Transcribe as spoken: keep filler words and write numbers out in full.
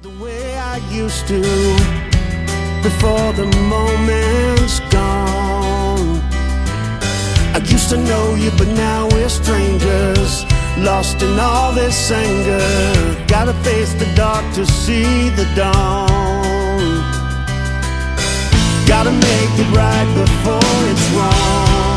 The way I used to, before the moment's gone. I used to know you, but now we're strangers, lost in all this anger. Gotta face the dark to see the dawn. Gotta make it right before it's wrong.